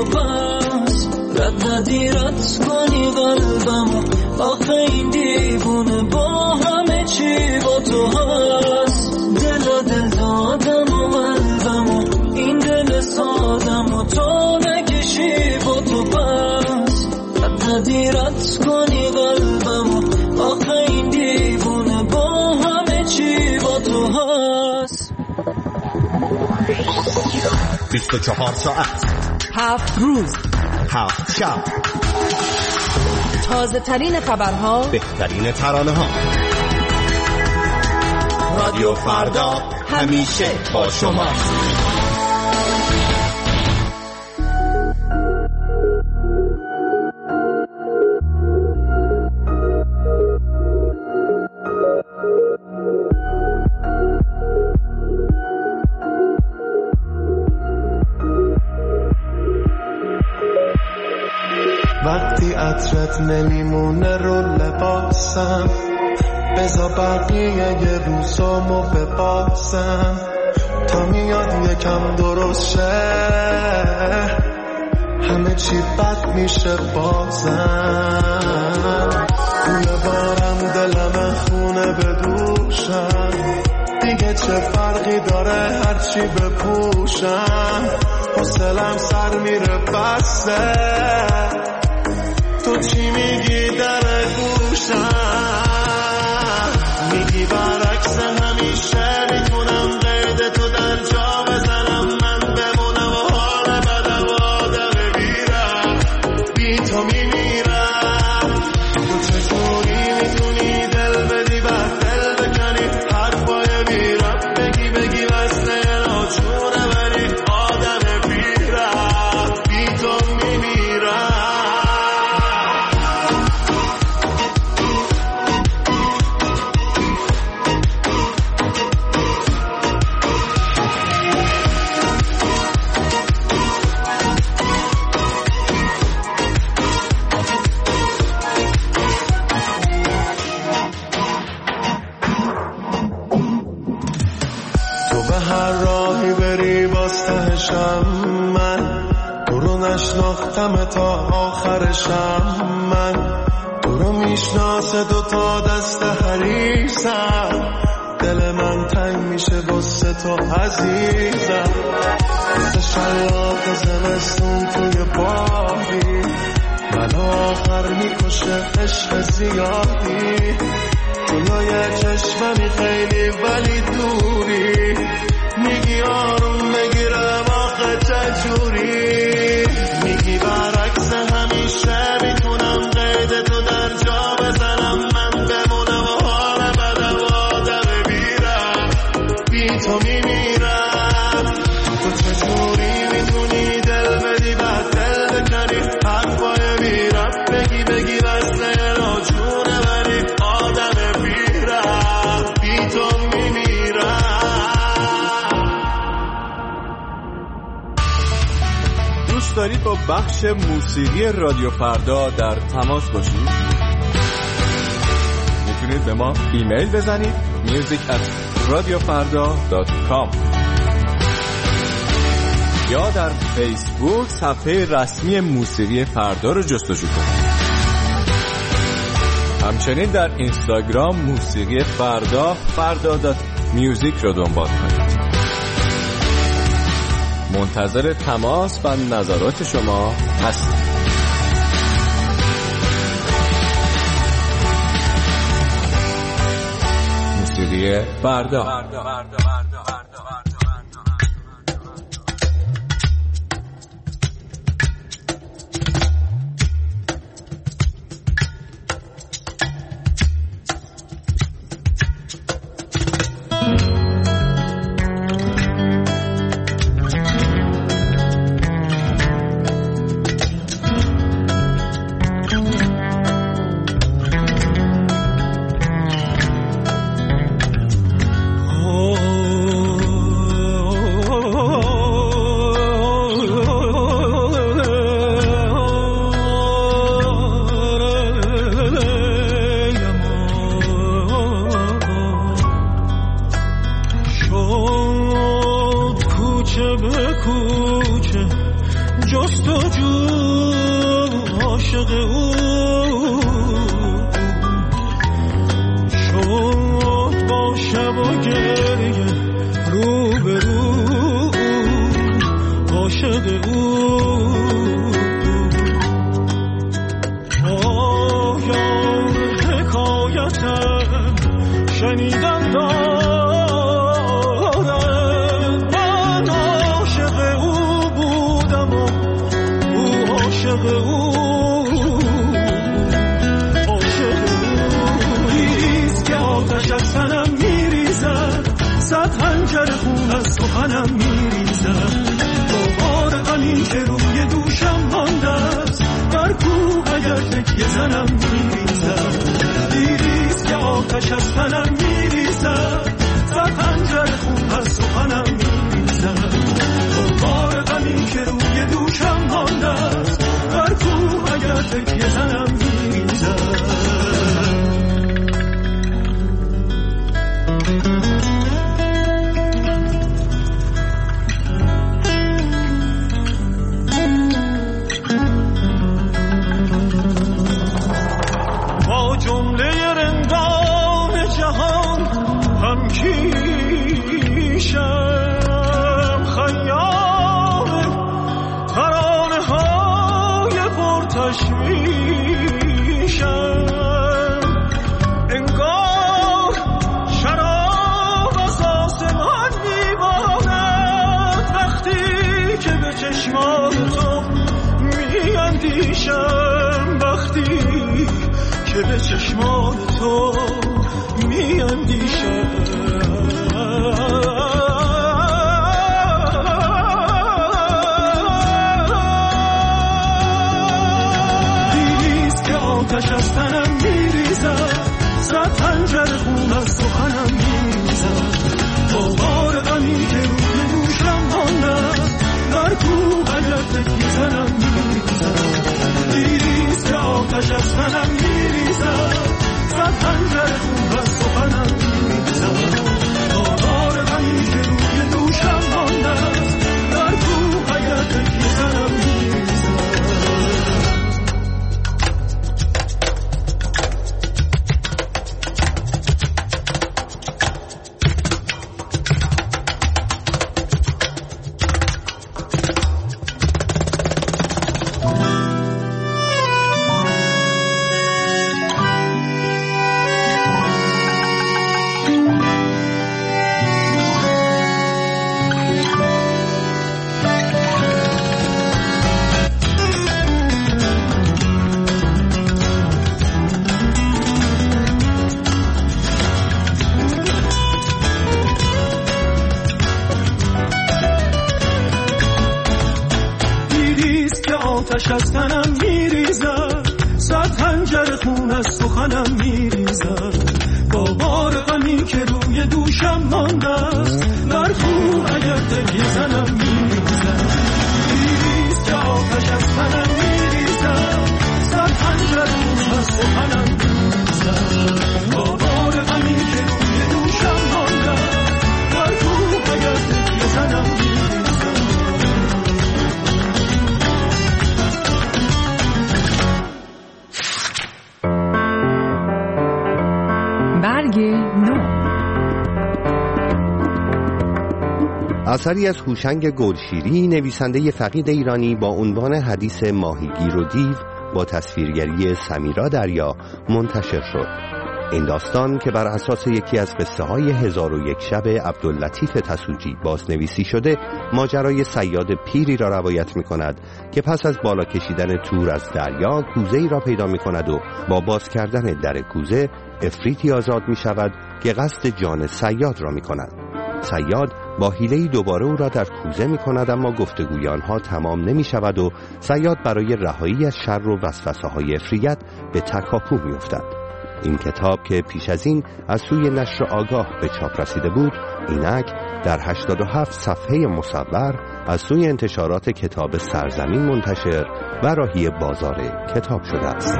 تو پس رد کنی قلبمو. آخه این دیوونه با همه چی با تو هست. دل دادم و قلبمو، این دل سادمو تو نکشی با تو پس رد کنی قلبمو. آخه این دیوونه با همه چی با تو هست. 24 ساعت 7 روز 7 شب، تازه ترین خبرها، بهترین ترانه ها. رادیو فردا همیشه با شماست. وقتی عطرت نمیمونه رو لباسم، بذار بقیه یه روزامو بباسم تا میاد یکم درست شه، همه چی بد میشه بازم. خونه بارم دلم خونه بدوشم، دیگه چه فرقی داره هرچی بپوشم. حوصلم سر میره بسه، تو چی میگی در گوشم؟ میگی برعکس همیشه میتونم قید تو در جا بزنم، من بمونم و حال بدم آدم بیرم، بی تو میمیرم. تو چطوری میتونی دل بدی بعد دل بکنی، حرفای بیرم بگی وزنه ناچونه ولی آدم بیرم، بی تو میمیرم. هر راهی بری باستهشم، من تو رو نشناختم تا آخرشم، من تو رو میشناسه دوتا دست حریصم، دل من تنگ میشه واسه تو عزیزم. مثل شلاق زمستون توی بادی، من آخر میکشه عشق زیادی. جلوی چشممی خیلی ولی دوری، میگی آروم بگیرم آخه چجوری. میگی برعکس همیشه میتونم قید تو در جا بزنم، من بمونم و حال بدم آدم بیرم، بی تو میمیرم. تو چجوری میتونی دل بدی بعد دل بکنی، حرفای بیرم بگی وزنه ناجونه ولی آدم بیرم، بی تو میمیرم. دوست دارید با بخش موسیقی رادیو فردا در تماس باشید؟ میتونید به ما ایمیل بزنید music@radiofarda.com یا در فیسبوک صفحه رسمی موسیقی فردا رو جستجو کنید. همچنین در اینستاگرام موسیقی فردا.music رو دنبال کنید. منتظر تماس و نظرات شما هستم. موسیقی فردا. جستجو عاشق او شد با شب و گریه رو به رو عاشق او پایان حکایتم شنیدم دارد من عاشق او بودم و او عاشق او نیست که آتش از تنم میریزد صد خنجر خون از سخنم میریزد بار غمی که روی دوشم مانده است در کوه اگر تکیه زنم میریزد دیریست که آتش از تنم میریزد صد خنجر خون از سخنم میریزد بار غمی که روی دوشم مانده است در کوه اگر تکیه زنم میریزد جمله رندان جهان هم کیشم خیام ترانه های پرتشویشم انگار شراب از آسمان میبارد وقتی که به چشمان تو میاندیشم وقتی که به چشمان تو میاندیشم دیریست که آتش از تنم میریزد صد خنجر خون از سخنم میریزد بار غمی که روی دوشم مانده در کوه اگر تکیه زنم میریزد دیریست که آتش از تنم میریزد صد خنجر خون از سخنم میریزد بار غمی که روی دوشم مانده در کوه اگر تکیه زنم میریزد آتش از تنم میریزد صد خنجر خون از سخنم میریزد با بار غمی که روی دوشم مانده است در خون اگر تکیه زنم میریزد دیریست که آتش از تنم میریزد صد خنجر خون از سخنم میریزد با بار غمی که روی دوشم مانده است در خون اگر تکیه زنم میریزد اثری از هوشنگ گلشیری نویسنده فقید ایرانی با عنوان حدیث ماهیگیر و دیو با تصویرگری سمیرا دریا منتشر شد. این داستان که بر اساس یکی از قصه های 1001 شب عبداللطیف تسوجی بازنویسی شده ماجرای صیاد پیری را روایت می کند که پس از بالا کشیدن تور از دریا کوزه‌ای را پیدا می کند و با باز کردن در کوزه عفریتی آزاد می شود که قصد جان صیاد را می کند. صیاد با حیله‌ای دوباره او را در کوزه می کند اما گفتگوی آنها تمام نمی شود و صیاد برای رهایی از شر و وسوسه های عفریت به تکاپو می افتد. این کتاب که پیش از این از سوی نشر آگاه به چاپ رسیده بود اینک در 87 صفحه مصور از سوی انتشارات کتاب سرزمین منتشر و راهی بازار کتاب شده است.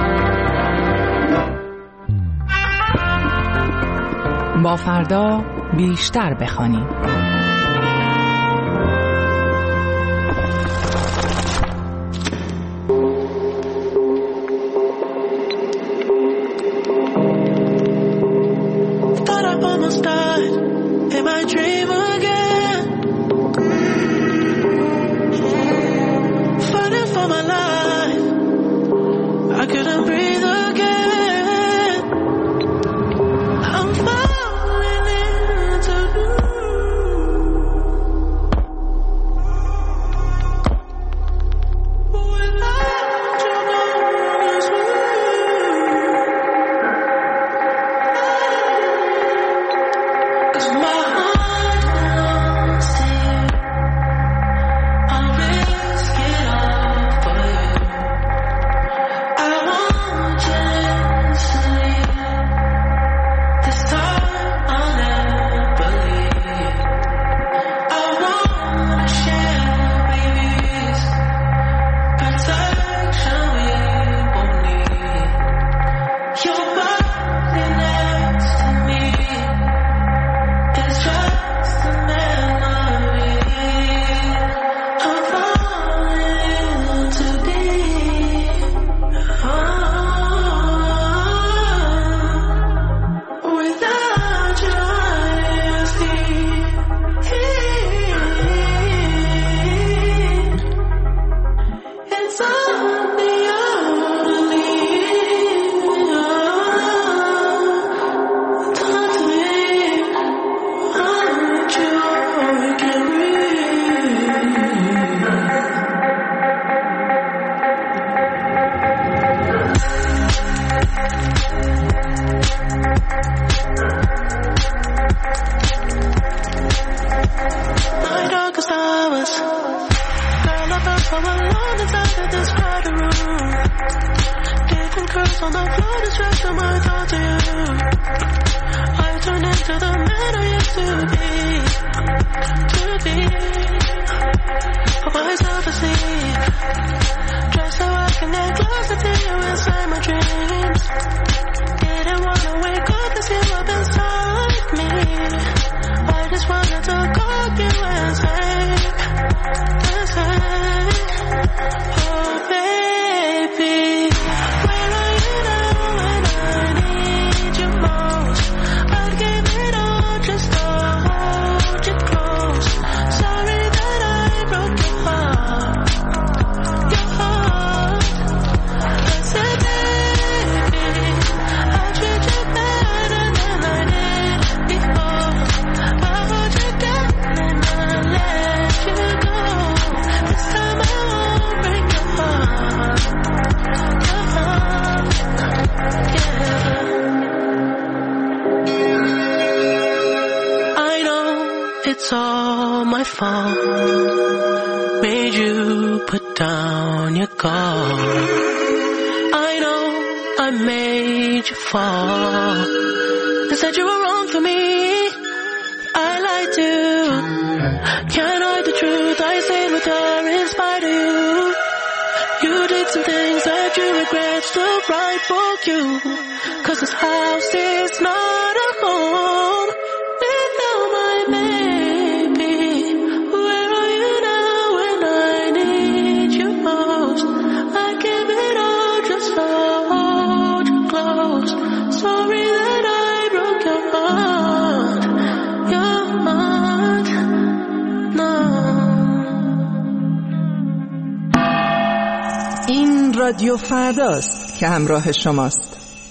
با فردا بیشتر بخوانیم. inside of this crowded room. Different curves on the floor, distraction my thoughts of you. I turn into the man I used to be. Put myself asleep, just so I can get closer to you inside my dreams. Didn't wanna wake up and see what's inside me. I just wanted to call you and say, oh baby, where are you now when I need you most? I'd give it all just to hold you close. Sorry that I broke your heart. I said baby, I treat you better than I did before. I hold you down and I let you go. This time I won't break your heart. Yeah. I know it's all my fault. Made you put down your guard. I know I made you fall. They said you were wrong for me. I lied to you. Can't hide the truth. I stayed with her in spite of you. You did some things that you regret, still right for you. 'Cause this house is not a home without my baby. Where are you now when I need you most? I give it all just to hold you close. Sorry that I broke your heart. Your heart, no. این رادیو فرداست که همراه شماست.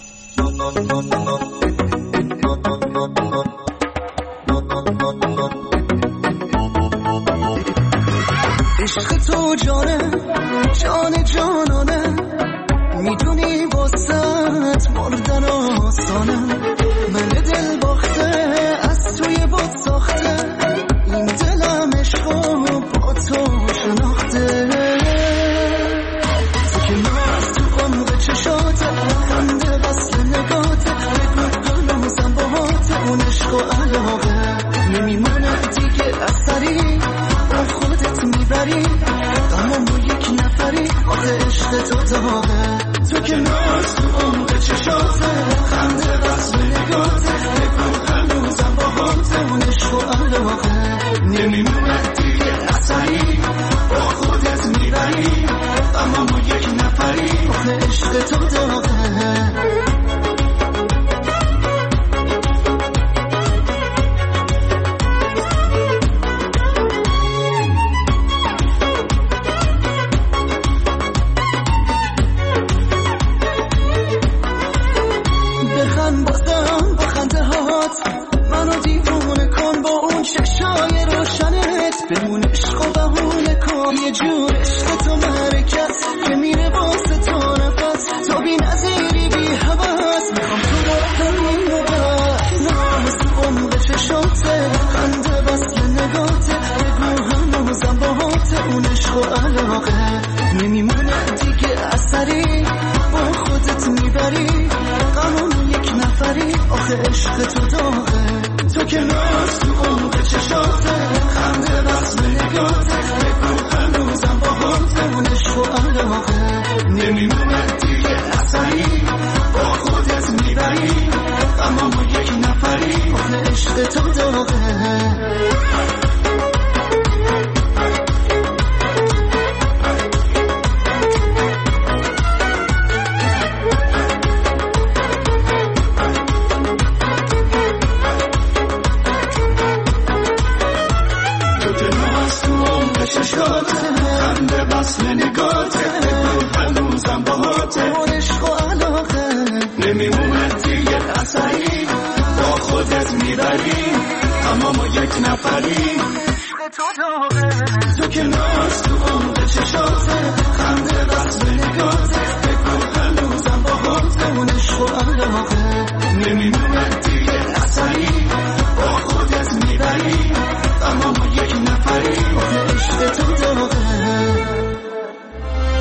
عشق تو جانه، جان جانانه، میدونی واسط مردن آسانه. من دل باخته از توی باد ساخته، این دلم عشقو با تو شناخته. تو که ناز تو عمق چشاته، خنده وصل نگاته، بگو هنوزم باهاته. اون عشق و علاقه نمیمونه دیگه اثری، با خودت میبری غمامو یک نفری. آخه عشق تو داغه، تو که ناز تو عمق چشاته، خنده وصل نگاته، بگو هنوزم باهاته. اون عشق و علاقه نمیمونه دیگه اثری، با خودت میبری غمامو یک نفری. آخه عشق تو داغه. منو دیوونه کن با اون چشای روشنت، بدون عشق و بهونه کن یه جور عشق تو مرکز که میره واسه تو نفس. تو بی نظیری بی حوث، میخوام تو رو همین نوبت. ناز تو عمق چشاته، خنده وصل نگاته، بگو هنوزم باهاته. اون عشق و علاقه نمیمونه دیگه اثری، با خودت میبری غمامو یک نفری. آخه عشق تو داغه، تو که ناز تو عمق چشاته، خنده وصل نگاته، بگو هنوزم باهاته. اون عشق و علاقه نمیمونه دیگه اثری، با خودت میبری غمامو یک نفری. آخه عشق تو داغه. خنده وصل نگاته، بگو هنوزم باهاته. اون عشق و علاقه نمیمونه دیگه اثری، با خودت میبری غمامو یک نفری. تو که ناز تو عمق چشاته، خنده وصل نگاته، بگو هنوزم باهاته. اون عشق و علاقه نمیمونه دیگه اثری، با خودت میبری غمامو یک نفری. عشق تو داغه.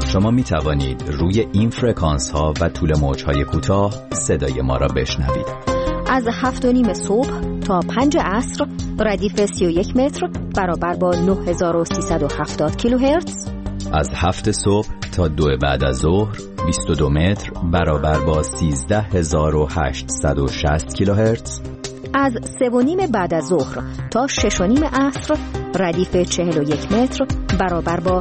شما می توانید روی این فرکانس ها و طول موج های کوتاه صدای ما را بشنوید. از 7:30 صبح تا 5 عصر ردیف 31 متر برابر با 9370 کیلوهرتز. از 7 صبح تا 2 بعد از ظهر 22 متر برابر با 13860 کیلوهرتز. از 3:30 بعد از ظهر تا 6:30 عصر ردیف 41 متر برابر با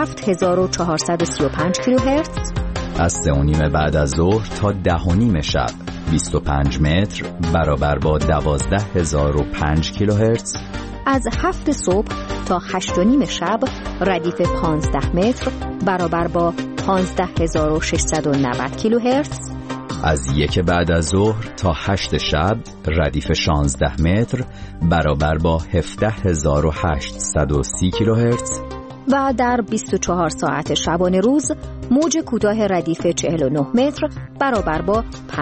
7435 کیلوهرتز. از 3:30 بعد از ظهر تا 10:30 شب 25 متر برابر با 12005 کیلوهرتز. از 7 صبح تا 8:30 شب ردیف 15 متر برابر با 15690 کیلوهرتز. از 1 بعد از ظهر تا 8 شب ردیف 16 متر برابر با 17830 کیلوهرتز. و در 24 ساعت شبانه روز موج کوتاه ردیف 49 متر برابر با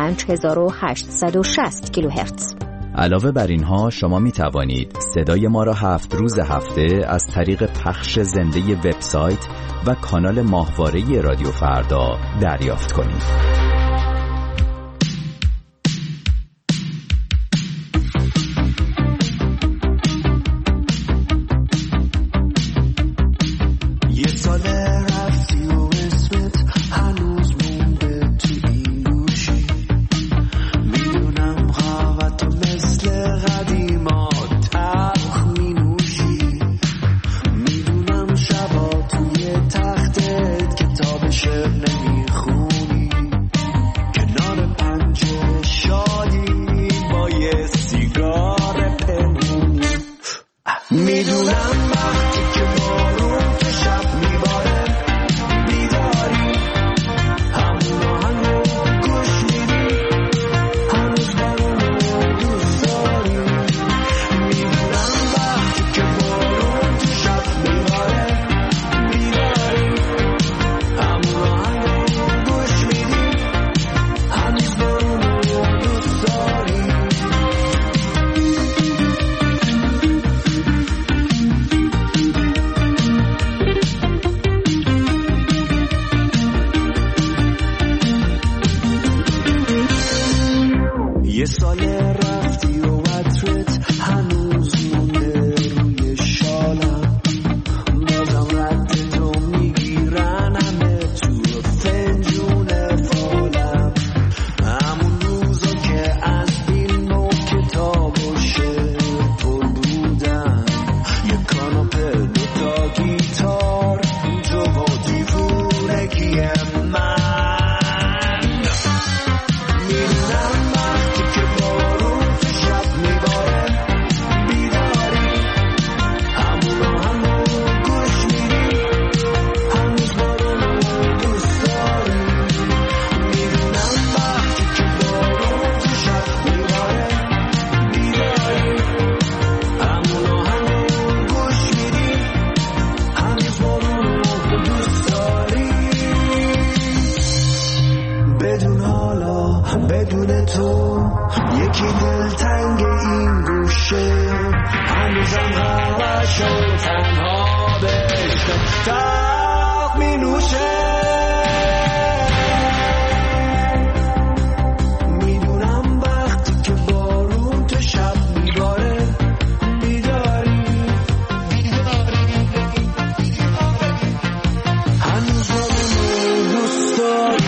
5860 کیلوهرتز. علاوه بر اینها شما می توانید صدای ما را 7 روز هفته از طریق پخش زنده وبسایت و کانال ماهواره رادیو فردا دریافت کنید. یه سال رفتی و عطرت هنوز مونده روی شالم، بازم رد تو میگیرن همه تو فنجون فالم، همون روزا که از فیلم و کتاب و شعر پر بودم، یه کاناپه دوتا گیتار تو با دیوونگی من. بدون تو یکی دلتنگ این گوشه، هنوزم همش و تنها بشته تاق می نوشه. میدونم وقتی که بارون تو شب میباره بیداری، هنوز بارون دوست داری.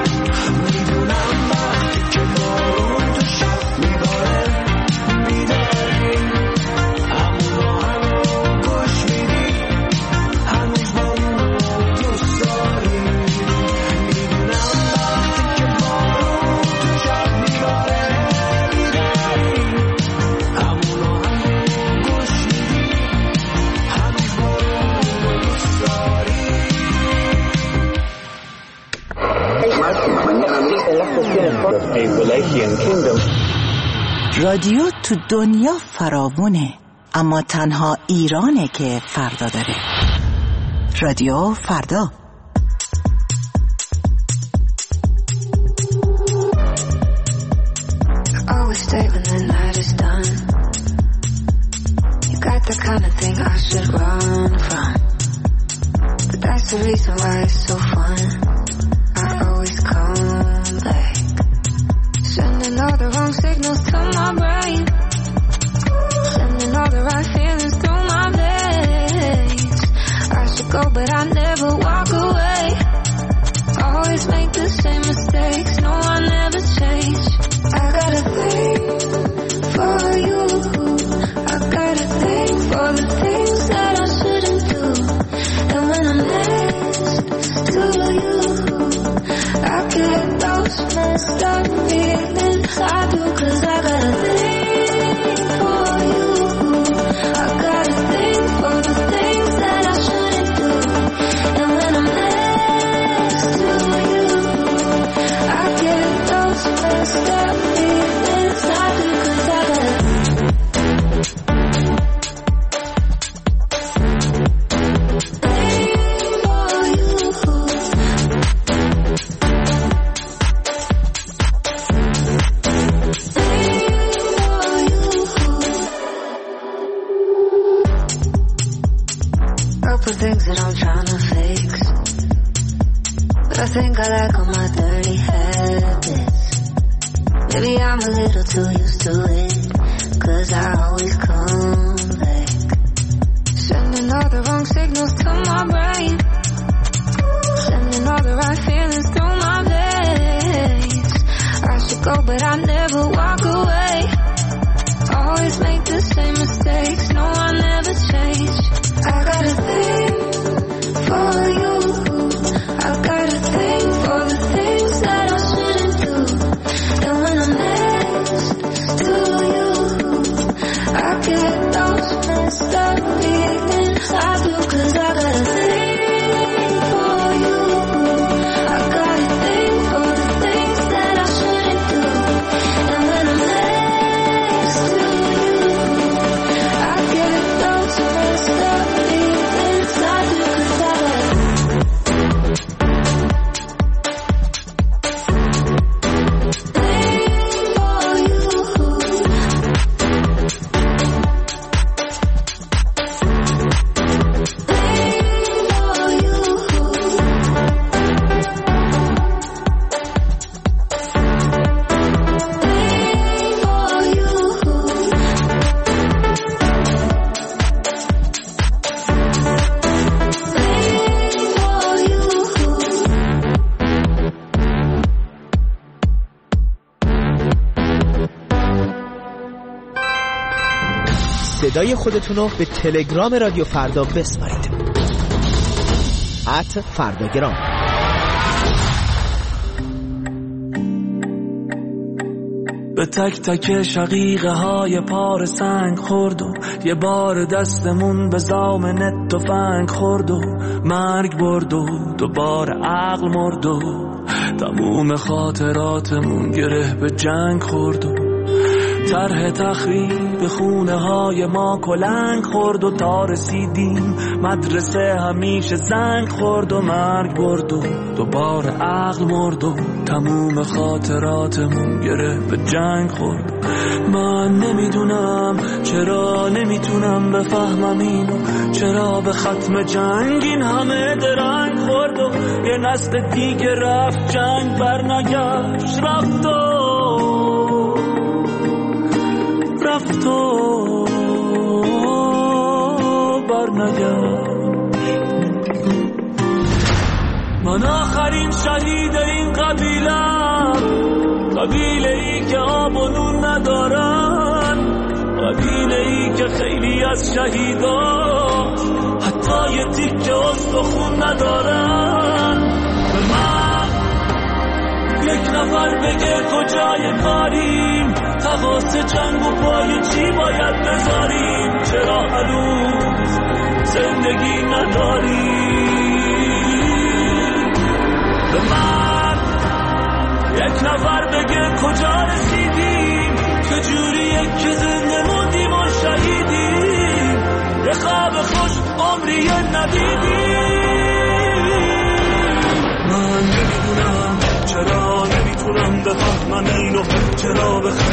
رادیو تو دنیا فراوونه، اما تنها ایرانه که فردا داره. رادیو فردا. Always stay when the night is done. You got the kind of thing I should run from. But that's the reason why it's so fun. I always come back, sending all the wrong signals to my brain, sending all the right feelings through my veins. I should go but I never walk away, always make the same mistakes, no I never change. I got a thing for you, I got a thing for the things that I shouldn't do. And when I'm next to you, I get those messed up feelings I do. Cause I got a thing for you, I got a thing for the things that I shouldn't do. And when I'm next to you, I get those messed up feelings I do. Cause I got a things that I'm trying to fix, but I think I like all my dirty habits. Maybe I'm a little too used to it, cause I always come back, sending all the wrong signals to my brain, sending all the right feelings through my veins. I should go but I never walk away, always make the same mistakes, no I never change. I got a thing for you, I got a thing for the things that I shouldn't do. And when I'm next to you, I get those messed up feelings I do. Cause I got a thing for you, I got a thing for the things that I shouldn't do. And when I'm next to you, I get those messed up feelings I do. Cause I got صدای خودتون رو به تلگرام رادیو فردا بسپارید. @فرداگرام. به تک تک شقیقه های پار سنگ خورد و یه بار دستمون به زامن تفنگ خورد و مرگ برد و دوباره عقل مرد و تموم خاطراتمون گره به جنگ خورد و طرح تخریب خونه های ما کلنگ خورد و تا رسیدیم مدرسه همیشه زنگ خورد و مرگ برد و دوباره عقل مرد و تموم خاطراتمون گره به جنگ خورد. من نمیدونم چرا نمیتونم بفهمم اینو، چرا به ختم جنگ این همه درنگ خورد و یه نسل دیگه رفت جنگ برنگشت، رفت و برنگشت. من آخرین شهید این قبیلم، قبیله ای که آب و نون ندارن، قبیله ای که خیلی از شهیدان حتی یه تیکه استخون ندارن. به من یک نفر بگه کجای کاریم، تقاس جنگ و پای چی باید بذاریم، چرا هنوز زندگی نداریم. به من یک نفر بگه کجا رسیدیم، چجوریه که زنده موندیم و شهیدیم، یه خواب خوش عمری ندیدیم. من نمیدونم چرا نمیتونم بفهمم اینو، چرا به